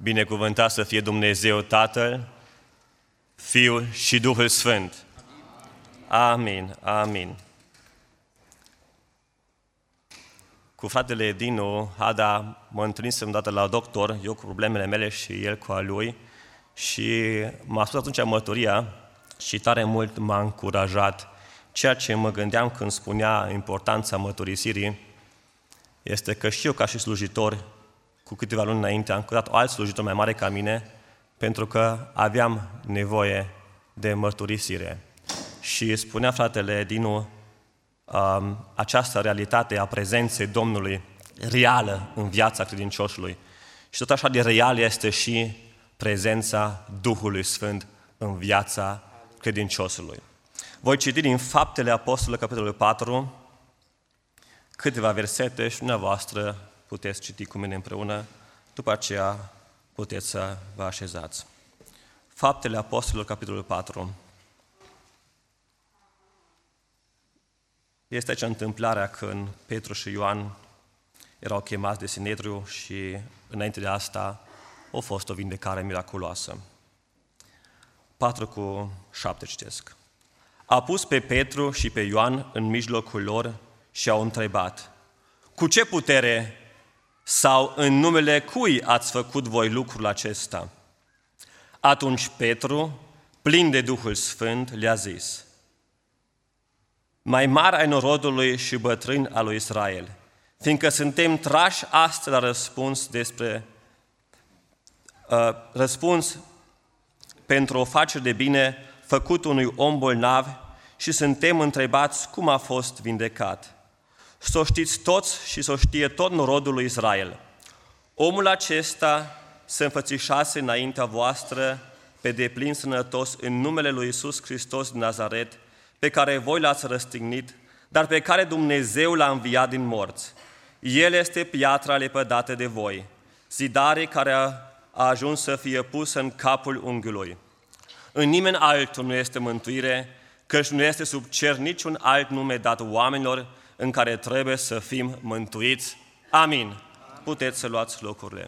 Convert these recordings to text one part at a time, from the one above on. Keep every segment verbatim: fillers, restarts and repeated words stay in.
Binecuvântat să fie Dumnezeu Tatăl, Fiul și Duhul Sfânt. Amin, amin. Cu fratele Dinu, Ada, mă întâlnisem dată la doctor, eu cu problemele mele și el cu a lui, și m-a spus atunci mărturia și tare mult m-a încurajat. Ceea ce mă gândeam când spunea importanța mărturisirii este că și eu, ca și slujitor, cu câteva luni înainte, am căutat alt slujitor mai mare ca mine, pentru că aveam nevoie de mărturisire. Și spunea fratele Dinu, um, această realitate a prezenței Domnului reală în viața credinciosului. Și tot așa de real este și prezența Duhului Sfânt în viața credinciosului. Voi citi din Faptele Apostolilor, capitolul patru, câteva versete și dumneavoastră puteți citi cu mine împreună, după aceea puteți să vă așezați. Faptele Apostolilor, capitolul patru. Este aici întâmplarea când Petru și Ioan erau chemați de Sinedriu și înainte de asta a fost o vindecare miraculoasă. patru cu șapte citesc. A pus pe Petru și pe Ioan în mijlocul lor și au întrebat: cu ce putere sau în numele cui ați făcut voi lucrul acesta? Atunci Petru, plin de Duhul Sfânt, le-a zis: mai mari ai norodului și bătrâni al lui Israel, fiindcă suntem trași astăzi la răspuns despre uh, răspuns pentru o facere de bine făcut unui om bolnav și suntem întrebați cum a fost vindecat. Să o știți toți și să o știe tot norodul lui Israel. Omul acesta se înfățișase înaintea voastră pe deplin sănătos în numele lui Iisus Hristos din Nazaret, pe care voi l-ați răstignit, dar pe care Dumnezeu l-a înviat din morți. El este piatra lepădată de voi, zidare care a ajuns să fie pusă în capul unghiului. În nimeni altul nu este mântuire, căci nu este sub cer niciun alt nume dat oamenilor în care trebuie să fim mântuiți. Amin. Puteți să luați locurile.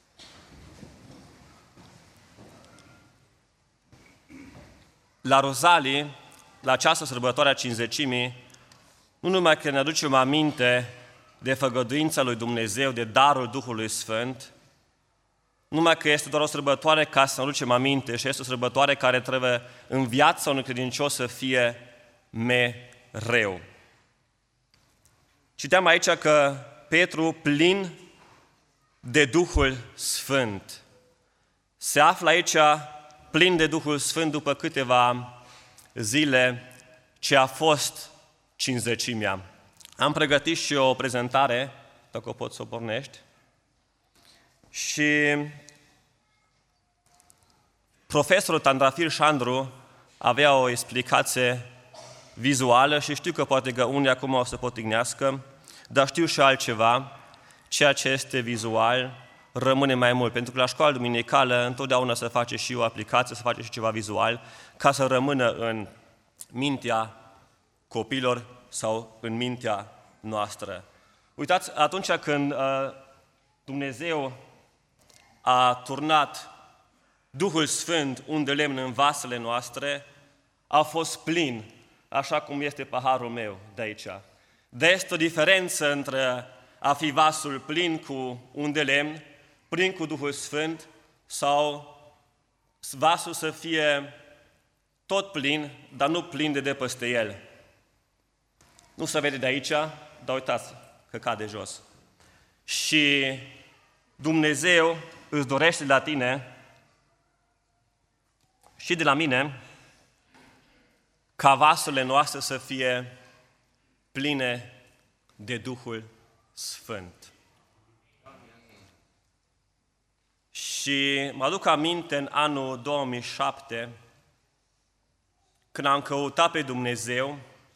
La Rozalie, la această sărbătoare a Cincizecimii, nu numai că ne aducem aminte de făgăduința lui Dumnezeu, de darul Duhului Sfânt, numai că este doar o sărbătoare ca să ne aducem aminte și este o sărbătoare care trebuie în viața unui credincios să fie mereu. Citeam aici că Petru, plin de Duhul Sfânt, se află aici plin de Duhul Sfânt după câteva zile ce a fost Cincizecimea. Am pregătit și o prezentare, dacă o poți să o pornești, și profesorul Tandrafir Șandru avea o explicație vizuală și știu că poate că unii acum o să potignească, dar știu și altceva, ceea ce este vizual rămâne mai mult, pentru că la școala duminicală întotdeauna se face și o aplicație, se face și ceva vizual, ca să rămână în mintea copilor sau în mintea noastră. Uitați, atunci când uh, Dumnezeu a turnat Duhul Sfânt unde lemn în vasele noastre, a fost plin, așa cum este paharul meu de aici. Dar este o diferență între a fi vasul plin cu un de lemn, plin cu Duhul Sfânt, sau vasul să fie tot plin, dar nu plin de de peste el. Nu se vede de aici, dar uitați că cade jos. Și Dumnezeu îți dorește de la tine și de la mine ca vasurile noastre să fie pline de Duhul Sfânt. Și mă aduc aminte în anul două mii șapte, când am căutat pe Dumnezeu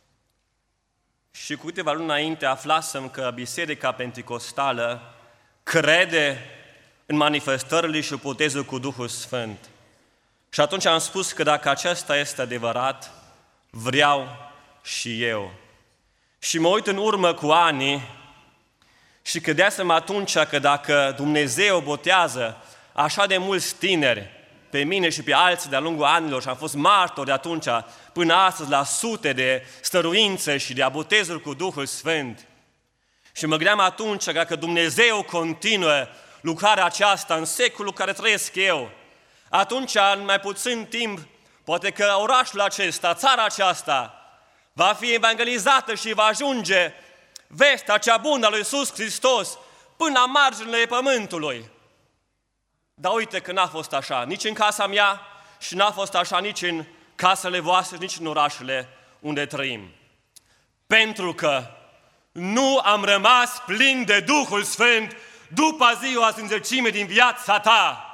și cu câteva luni înainte aflasem că Biserica Penticostală crede în manifestările și botezul cu Duhul Sfânt. Și atunci am spus că dacă acesta este adevărat, vreau și eu. Și mă uit în urmă cu ani și credeam atunci că dacă Dumnezeu botează așa de mulți tineri, pe mine și pe alții de-a lungul anilor, și am fost martori de atunci până astăzi la sute de stăruințe și de botezuri cu Duhul Sfânt. Și mă gândeam atunci că dacă Dumnezeu continuă lucrarea aceasta în secolul care trăiesc eu, atunci, în mai puțin timp, poate că orașul acesta, țara aceasta, va fi evangelizată și va ajunge vestea cea bună a lui Iisus Hristos până la marginile pământului. Dar uite că n-a fost așa, nici în casa mea și n-a fost așa nici în casele voastre, nici în orașele unde trăim. Pentru că nu am rămas plin de Duhul Sfânt după ziua sfințecimii din viața ta.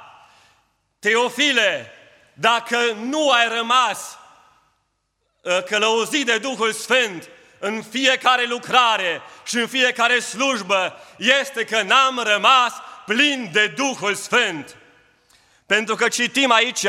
Teofile, dacă nu ai rămas călăuzit de Duhul Sfânt în fiecare lucrare și în fiecare slujbă, este că n-am rămas plin de Duhul Sfânt. Pentru că citim aici,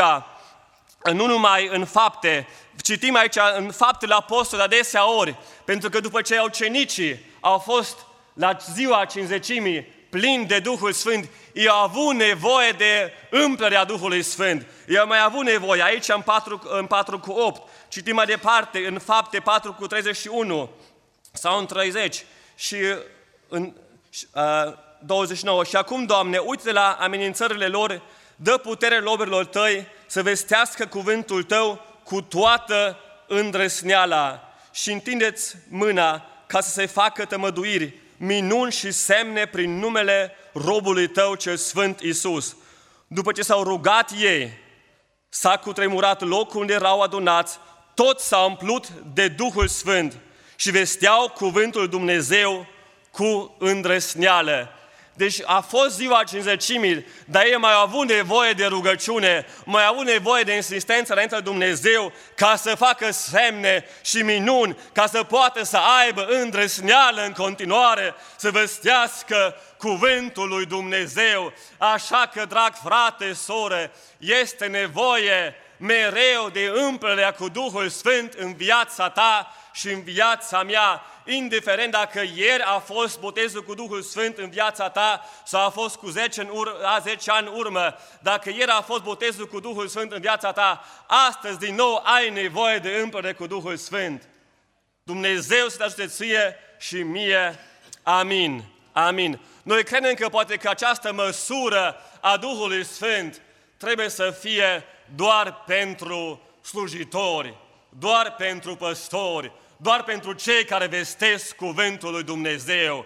nu numai în fapte, citim aici în Faptele Apostolilor adesea ori, pentru că după ce ucenicii au fost la ziua cinzecimii plini de Duhul Sfânt, ei au avut nevoie de umplerea Duhului Sfânt. Ei au mai avut nevoie. Aici în patru, în patru cu opt, citim mai departe în Fapte patru cu treizeci și unu sau în treizeci și în uh, douăzeci și nouă. Și acum, Doamne, uite la amenințările lor, dă putere loberilor tăi să vestească cuvântul tău cu toată îndrăsneala și întindeți mâna ca să se facă tămăduiri, minuni și semne prin numele robului tău cel sfânt Iisus. După ce s-au rugat ei, s-a cutremurat locul unde erau adunați, toți s-au umplut de Duhul Sfânt și vesteau cuvântul Dumnezeu cu îndrăsneală. Deci a fost ziua cinzecimii, dar ei mai au avut nevoie de rugăciune, mai au avut nevoie de insistență înainte de Dumnezeu ca să facă semne și minuni, ca să poată să aibă îndrăsneală în continuare, să vestească cuvântul lui Dumnezeu. Așa că, drag frate, soră, este nevoie mereu de umplerea cu Duhul Sfânt în viața ta și în viața mea, indiferent dacă ieri a fost botezul cu Duhul Sfânt în viața ta sau a fost cu zece, în ur- a zece ani urmă, dacă ieri a fost botezul cu Duhul Sfânt în viața ta, astăzi din nou ai nevoie de umplere cu Duhul Sfânt. Dumnezeu să te ajute ție și mie. Amin. Amin. Noi credem că poate că această măsură a Duhului Sfânt trebuie să fie doar pentru slujitori, doar pentru păstori, doar pentru cei care vestesc cuvântul lui Dumnezeu.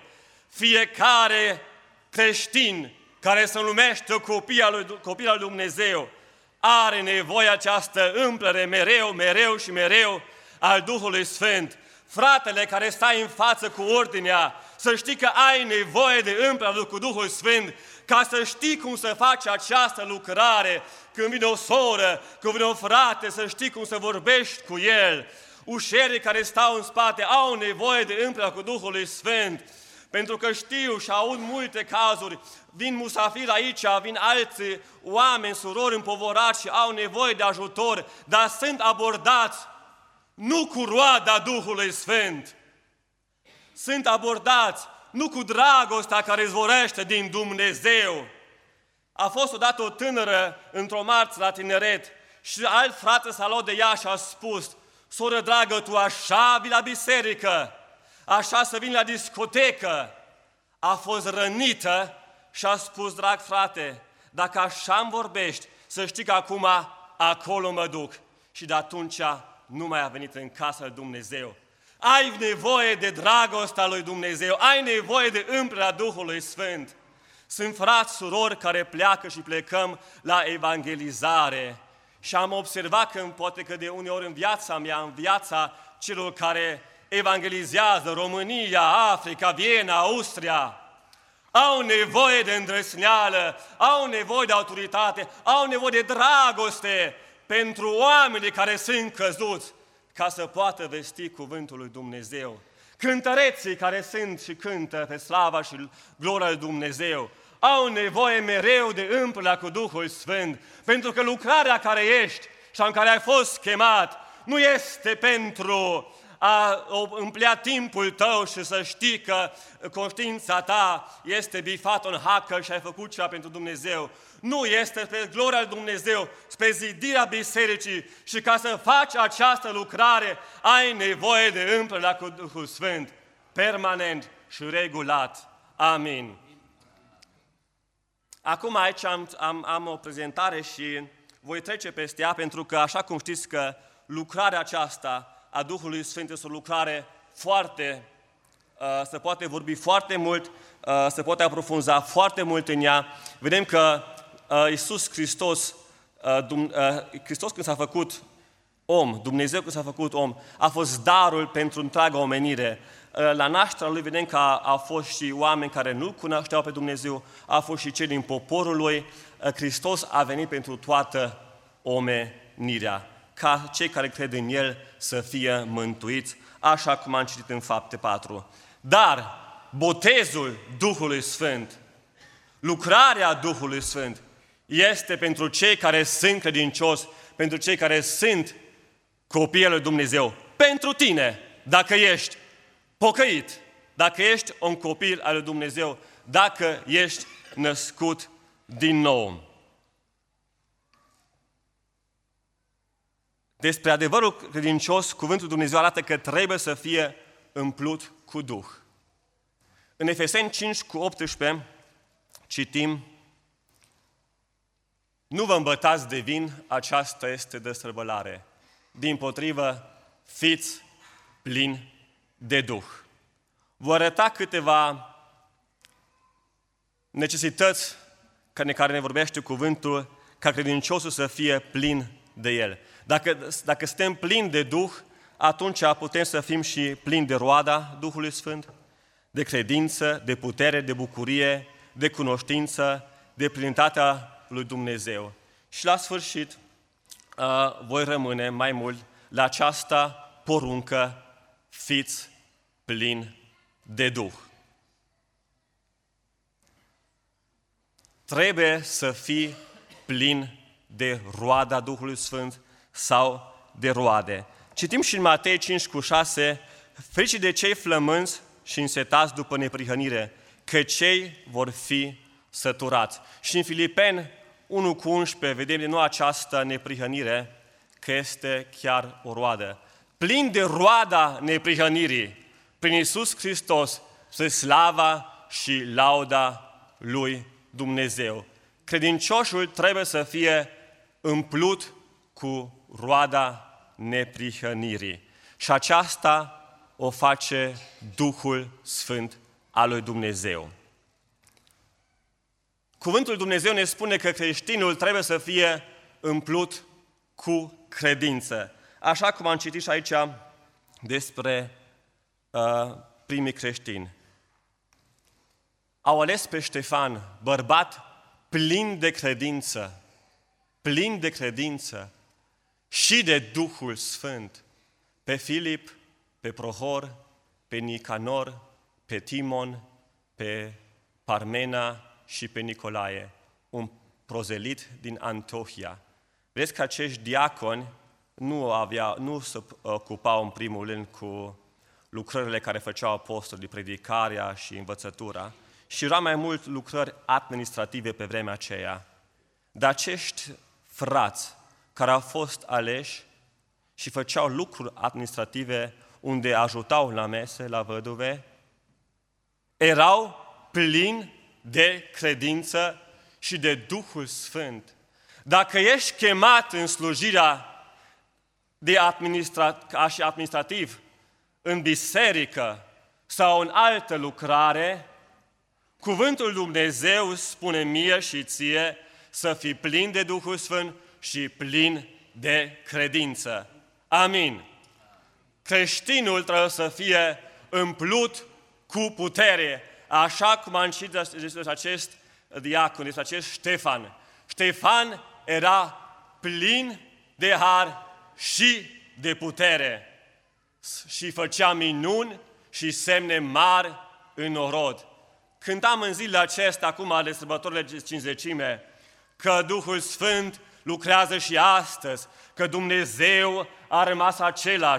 Fiecare creștin care se numește copil al lui, copil al lui Dumnezeu are nevoie această umplere mereu, mereu și mereu al Duhului Sfânt. Fratele care stai în față cu ordinea, să știi că ai nevoie de umplerea cu Duhul Sfânt, ca să știi cum să faci această lucrare. Când vine o soră, când vine un frate, să știi cum să vorbești cu el. Ușerii care stau în spate au nevoie de umplerea cu Duhul Sfânt, pentru că știu și aud multe cazuri, vin musafiri aici, vin alți oameni, surori împovorați și au nevoie de ajutor, dar sunt abordați nu cu roada Duhului Sfânt, sunt abordați nu cu dragostea care izvorește din Dumnezeu. A fost odată o tânără într-o marță la tineret și alt frate s-a luat de ea și a spus: soră dragă, tu așa vii la biserică, așa să vin la discotecă. A fost rănită și a spus: drag frate, dacă așa îmi vorbești, să știi că acum acolo mă duc. Și de atunci nu mai a venit în casa lui Dumnezeu. Ai nevoie de dragostea lui Dumnezeu, ai nevoie de umplerea Duhului Sfânt. Sunt frați, surori care pleacă și plecăm la evangelizare. Și am observat că poate că de uneori în viața mea, în viața celor care evangelizează România, Africa, Viena, Austria, au nevoie de îndrăsneală, au nevoie de autoritate, au nevoie de dragoste pentru oamenii care sunt căzuți, ca să poată vesti cuvântul lui Dumnezeu. Cântăreții care sunt și cântă pe slava și gloria lui Dumnezeu au nevoie mereu de umplerea cu Duhul Sfânt, pentru că lucrarea care ești și în care ai fost chemat nu este pentru a împlea timpul tău și să știi că conștiința ta este bifată în hacă și ai făcut ceva pentru Dumnezeu. Nu, este spre gloria lui Dumnezeu, spre zidirea bisericii și ca să faci această lucrare ai nevoie de împreună cu Duhul Sfânt, permanent și regulat. Amin. Acum aici am, am, am o prezentare și voi trece peste ea pentru că, așa cum știți că lucrarea aceasta a Duhului Sfânt este o lucrare foarte, uh, se poate vorbi foarte mult, uh, se poate aprofunza foarte mult în ea. Vedem că uh, Iisus Hristos, uh, Dum, uh, Hristos când s-a făcut om, Dumnezeu când s-a făcut om, a fost darul pentru întreaga omenire. La nașterea lui vedem că au fost și oameni care nu cunoșteau pe Dumnezeu, au fost și cei din poporul lui. Hristos a venit pentru toată omenirea, ca cei care cred în El să fie mântuiți, așa cum am citit în Fapte patru. Dar botezul Duhului Sfânt, lucrarea Duhului Sfânt, este pentru cei care sunt credincioși, pentru cei care sunt copiii lui Dumnezeu, pentru tine, dacă ești pocăit, dacă ești un copil al lui Dumnezeu, dacă ești născut din nou. Despre adevărul credincios, cuvântul Dumnezeu arată că trebuie să fie împlut cu Duh. În Efeseni cinci cu optsprezece citim: nu vă îmbătați de vin, aceasta este desăvârșire. Dimpotrivă, fiți plini de Duh. Vă arăta câteva necesități care ne vorbește cuvântul ca credinciosul să fie plin de El. Dacă, dacă suntem plini de Duh, atunci putem să fim și plini de roada Duhului Sfânt, de credință, de putere, de bucurie, de cunoștință, de plinătatea lui Dumnezeu. Și la sfârșit voi rămâne mai mult la această poruncă: fiți plini de Duh. Trebuie să fii plin de roada Duhului Sfânt sau de roade. Citim și în Matei cinci cu șase: ferice de cei flămânzi și însetați după neprihănire, că cei vor fi săturați. Și în Filipeni unu cu unsprezece vedem din nou această neprihănire, că este chiar o roadă. Plin de roada neprihănirii, prin Iisus Hristos, spre slava și lauda lui Dumnezeu. Credincioșul trebuie să fie împlut cu roada neprihănirii. Și aceasta o face Duhul Sfânt al lui Dumnezeu. Cuvântul Dumnezeu ne spune că creștinul trebuie să fie împlut cu credință. Așa cum am citit și aici despre uh, primii creștini. Au ales pe Ștefan, bărbat plin de credință, plin de credință și de Duhul Sfânt, pe Filip, pe Prohor, pe Nicanor, pe Timon, pe Parmena și pe Nicolae, un prozelit din Antiohia. Vedeți că acești diaconi nu, avea, nu se ocupau în primul rând cu lucrările care făceau apostolii, predicarea și învățătura, și erau mai mult lucrări administrative pe vremea aceea. Dar acești frați care au fost aleși și făceau lucruri administrative unde ajutau la mese, la văduve, erau plini de credință și de Duhul Sfânt. Dacă ești chemat în slujirea de administrat, ca și administrativ, în biserică sau în altă lucrare, cuvântul Dumnezeu spune mie și ție să fii plin de Duhul Sfânt și plin de credință. Amin. Creștinul trebuie să fie împlut cu putere, așa cum am citit despre acest diacon, despre acest Ștefan. Ștefan era plin de har și de putere și făcea minuni și semne mari în norod. Cântam în zilele acestea, acum de sărbătorile Cincizecime, că Duhul Sfânt lucrează și astăzi, că Dumnezeu a rămas același,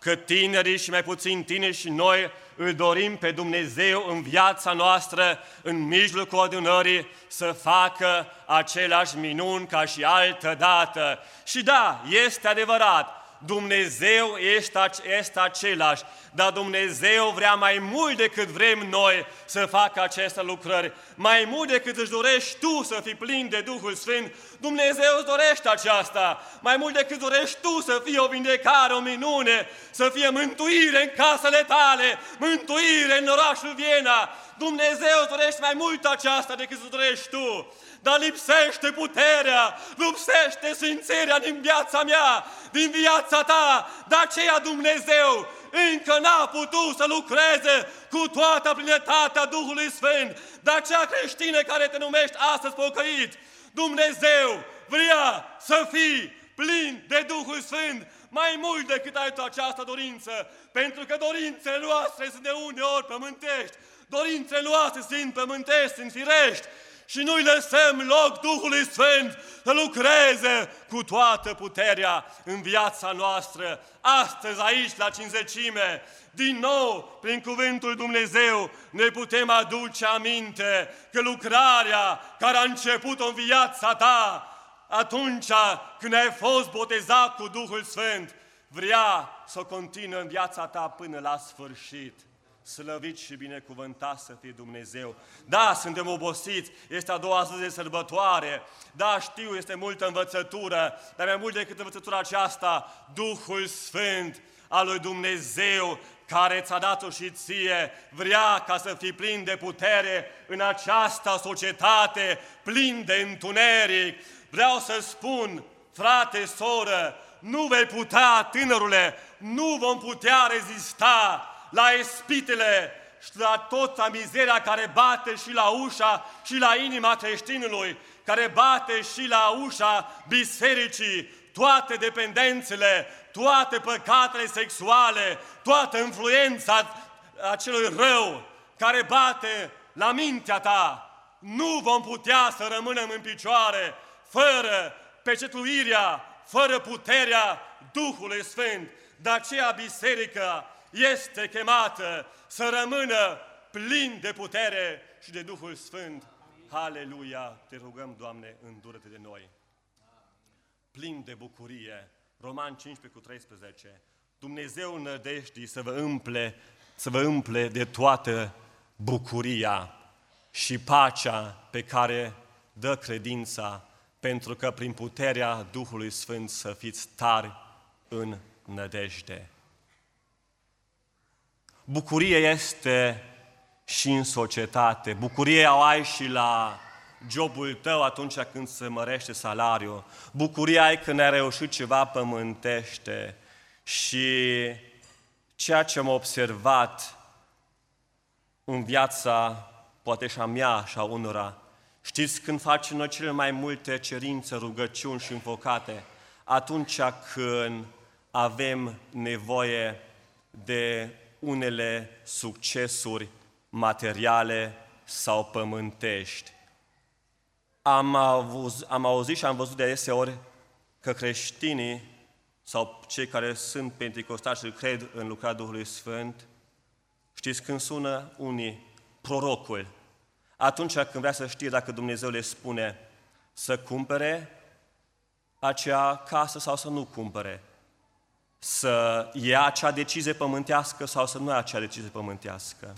că tinerii și mai puțin tineri și noi îl dorim pe Dumnezeu în viața noastră, în mijlocul adunării, să facă aceleași minuni ca și altă dată. Și da, este adevărat, Dumnezeu este, este același, dar Dumnezeu vrea mai mult decât vrem noi să facă aceste lucrări, mai mult decât își dorești tu să fii plin de Duhul Sfânt, Dumnezeu îți dorește aceasta, mai mult decât dorești tu să fie o vindecare, o minune, să fie mântuire în casele tale, mântuire în orașul Viena, Dumnezeu îți dorește mai mult aceasta decât îți dorești tu. Dar lipsește puterea, lipsește sfințirea din viața mea, din viața ta. De aceea Dumnezeu încă n-a putut să lucreze cu toată plinătatea Duhului Sfânt. De aceea creștine care te numești astăzi pocăit, Dumnezeu vrea să fii plin de Duhul Sfânt mai mult decât ai tu această dorință. Pentru că dorințele noastre sunt de uneori pământești, dorințele noastre sunt pământești, sunt firești. Și nu-i lăsăm loc Duhului Sfânt să lucreze cu toată puterea în viața noastră. Astăzi aici, la Cincizecime, din nou, prin cuvântul Dumnezeu, ne putem aduce aminte că lucrarea care a început-o în viața ta, atunci când ai fost botezat cu Duhul Sfânt, vrea să o continuă în viața ta până la sfârșit. Slăvit și binecuvântat să fie Dumnezeu. Da, suntem obosiți, este a doua zi de sărbătoare, da, știu, este multă învățătură, dar mai mult decât învățătura aceasta, Duhul Sfânt al lui Dumnezeu, care ți-a dat-o și ție, vrea ca să fii plin de putere în această societate, plin de întuneric. Vreau să spun, frate, soră, nu vei putea, tânărule, nu vom putea rezista la ispitele și la toată mizeria care bate și la ușa și la inima creștinului, care bate și la ușa bisericii, toate dependențele, toate păcatele sexuale, toată influența acelui rău care bate la mintea ta. Nu vom putea să rămânem în picioare fără pecetuirea, fără puterea Duhului Sfânt. De aceea biserica este chemată să rămână plin de putere și de Duhul Sfânt. Aleluia! Te rugăm, Doamne, îndură-te de noi. Plin de bucurie. Roman cincisprezece cu treisprezece. Dumnezeu nădejdii să vă umple, să vă umple de toată bucuria și pacea pe care dă credința, pentru că prin puterea Duhului Sfânt să fiți tari în nădejde. Bucurie este și în societate. Bucurie o ai și la jobul tău atunci când se mărește salariul. Bucurie ai când ai reușit ceva pământește. Și ceea ce am observat în viața, poate și a mea și a unora, știți când facem noi cele mai multe cerințe, rugăciuni și înfocate? Atunci când avem nevoie de unele succesuri materiale sau pământești. Am, avuz, am auzit și am văzut de adeseori că creștinii sau cei care sunt pentecostași și cred în lucrarea Duhului Sfânt, știți când sună unii prorocul, atunci când vrea să știe dacă Dumnezeu le spune să cumpere acea casă sau să nu cumpere, să ia acea decizie pământească sau să nu ia acea decizie pământească,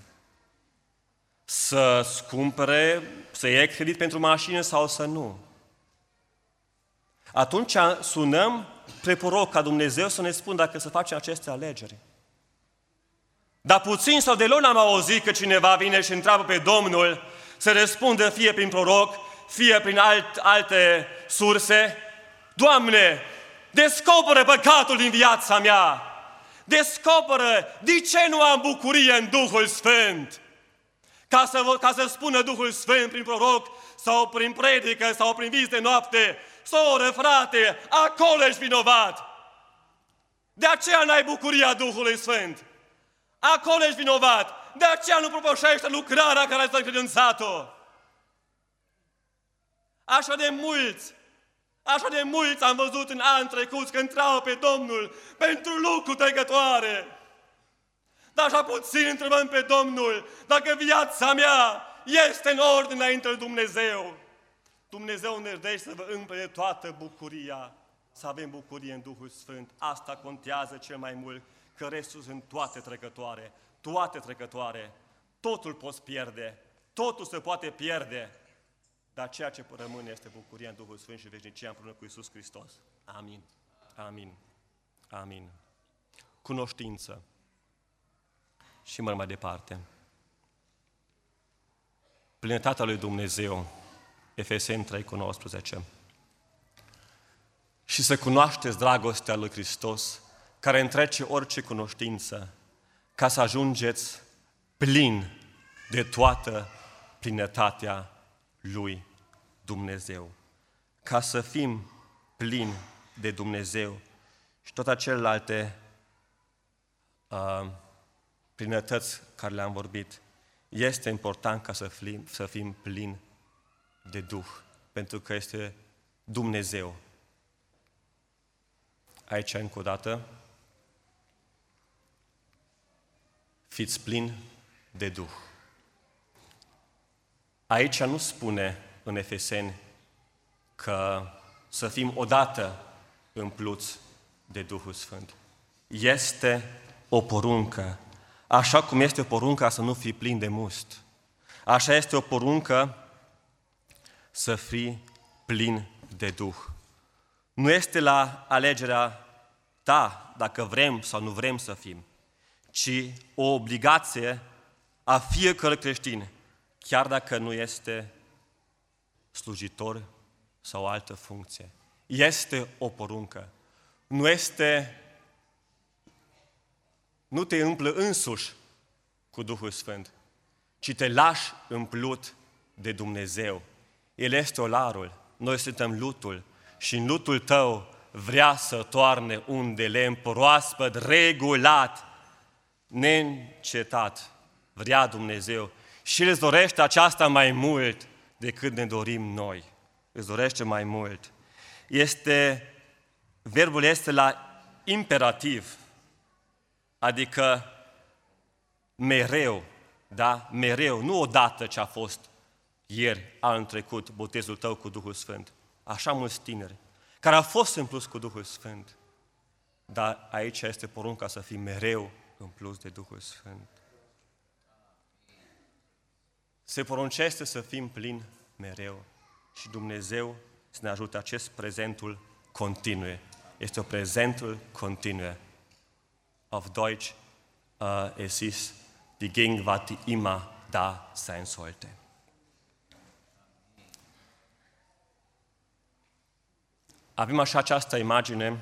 să cumpere, să iei credit pentru mașină sau să nu. Atunci sunăm pre proroc ca Dumnezeu să ne spună dacă să facem aceste alegeri. Dar puțin sau deloc n-am auzit că cineva vine și întreabă pe Domnul să răspundă fie prin proroc, fie prin alt, alte surse: Doamne, descoperă păcatul din viața mea, descoperă de ce nu am bucurie în Duhul Sfânt. Ca să, ca să spună Duhul Sfânt prin proroc sau prin predică sau prin vis de noapte: soră, frate, acolo ești vinovat. De aceea n-ai bucuria Duhului Sfânt. Acolo ești vinovat. De aceea nu propășește lucrarea care ți-a încredințat-o. Așa de mulți Așa de mulți am văzut în ani trecuți că întreabă pe Domnul pentru lucruri trecătoare. Dar așa puțin întrebăm pe Domnul dacă viața mea este în ordine înainte de Dumnezeu. Dumnezeu ne dă să vă umple de toată bucuria, să avem bucurie în Duhul Sfânt. Asta contează cel mai mult, că restul sunt toate trecătoare, toate trecătoare. Totul poți pierde, totul se poate pierde, dar ceea ce rămâne este bucuria în Duhul Sfânt și veșnicia împreună cu Iisus Hristos. Amin. Amin. Amin. Cunoștință. Și mă mai departe. Plinătatea lui Dumnezeu, Efeseni trei cu nouăsprezece. Și să cunoașteți dragostea lui Hristos, care întrece orice cunoștință, ca să ajungeți plin de toată plinătatea lui Dumnezeu. Ca să fim plini de Dumnezeu și toate celelalte uh, plinătăți care le-am vorbit, este important ca să fim, să fim plini de Duh, pentru că este Dumnezeu. Aici, încă o dată, fiți plini de Duh. Aici nu spune în Efeseni că să fim odată împluți de Duhul Sfânt. Este o poruncă. Așa cum este o poruncă să nu fii plin de must. Așa este o poruncă să fii plin de Duh. Nu este la alegerea ta dacă vrem sau nu vrem să fim, ci o obligație a fiecărui creștin, chiar dacă nu este slujitor sau altă funcție. Este o poruncă. Nu este, nu te umplă însuși cu Duhul Sfânt, ci te lași împlut de Dumnezeu. El este olarul, noi suntem lutul și în lutul tău vrea să toarne un de lemn proaspăt, regulat, neîncetat. Vrea Dumnezeu și îți dorește aceasta mai mult decât ne dorim noi. Îți dorește mai mult. Este, verbul este la imperativ, adică mereu, da? Mereu, nu odată ce a fost ieri, anul trecut, botezul tău cu Duhul Sfânt. Așa mulți tineri care au fost împluns cu Duhul Sfânt. Dar aici este porunca să fii mereu împluns de Duhul Sfânt. Se poruncește să fim plini mereu și Dumnezeu să ne ajute acest prezentul continue. Este o prezentul continue. Auf Deutsch, uh, es ist die Gegenwart, die immer da sein sollte. Avem așa această imagine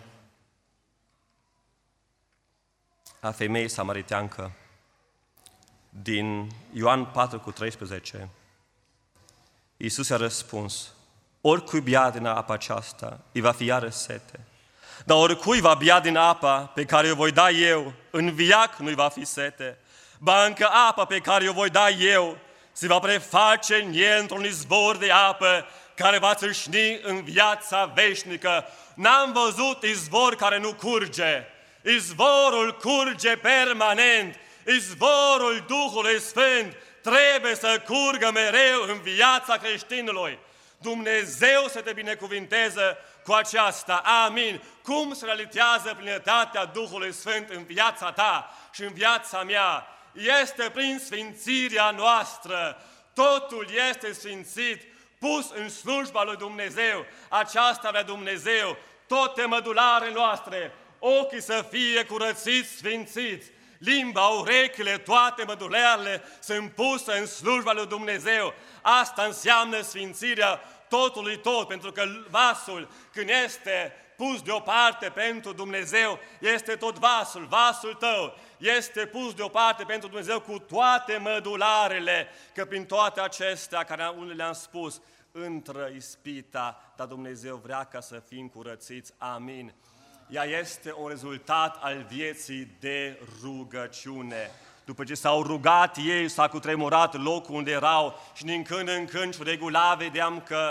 a femeii samariteancă din Ioan patru cu treisprezece. Iisus a răspuns: oricui bea din apa aceasta, îi va fi iară sete. Dar oricui va bea din apa pe care o voi da eu, în viac nu-i va fi sete. Ba încă apa pe care o voi da eu, se va preface în el într-un izvor de apă care va țâșni în viața veșnică. N-am văzut izvor care nu curge. Izvorul curge permanent. Izvorul Duhului Sfânt trebuie să curgă mereu în viața creștinului. Dumnezeu să te binecuvinteze cu aceasta. Amin. Cum se realizează plinătatea Duhului Sfânt în viața ta și în viața mea? Este prin sfințirea noastră. Totul este sfințit, pus în slujba lui Dumnezeu. Aceasta vrea Dumnezeu. Toate mădularele noastre, ochii să fie curățiți, sfințiți. Limba, urechile, toate mădularele sunt puse în slujba lui Dumnezeu. Asta înseamnă sfințirea totului tot, pentru că vasul, când este pus deoparte pentru Dumnezeu, este tot vasul, vasul tău, este pus deoparte pentru Dumnezeu cu toate mădularele, că prin toate acestea, care unele le-am spus, intră ispita, dar Dumnezeu vrea ca să fim curățiți. Amin. Ea este un rezultat al vieții de rugăciune. După ce s-au rugat ei, s-a cutremurat locul unde erau și din când în când și regulat vedeam că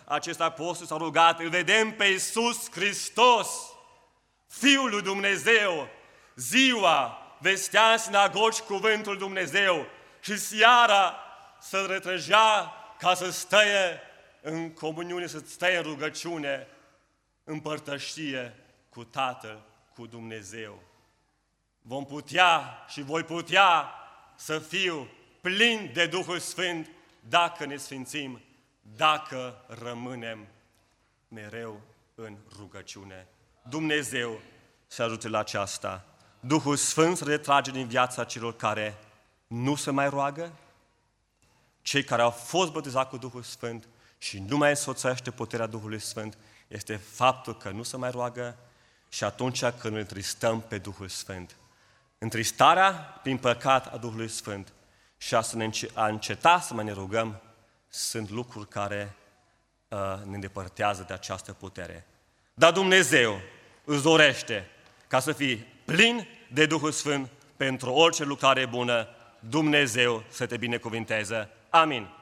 acest apostol s-a rugat, îl vedem pe Iisus Hristos, Fiul lui Dumnezeu, ziua vestea în sinagogi cuvântul Dumnezeu și seara să retrăgea ca să stăie în comuniune, să stăie în rugăciune, în părtășie cu Tatăl, cu Dumnezeu. Vom putea și voi putea să fiu plin de Duhul Sfânt dacă ne sfințim, dacă rămânem mereu în rugăciune. Dumnezeu să ajute la aceasta. Duhul Sfânt se retrage din viața celor care nu se mai roagă, cei care au fost botezați cu Duhul Sfânt și nu mai însoțește puterea Duhului Sfânt, este faptul că nu se mai roagă și atunci când îl întristăm pe Duhul Sfânt. Întristarea prin păcat a Duhului Sfânt și a, să ne a înceta să mai ne rugăm sunt lucruri care uh, ne îndepărtează de această putere. Dar Dumnezeu îți dorește ca să fii plin de Duhul Sfânt pentru orice lucrare bună. Dumnezeu să te binecuvinteze. Amin.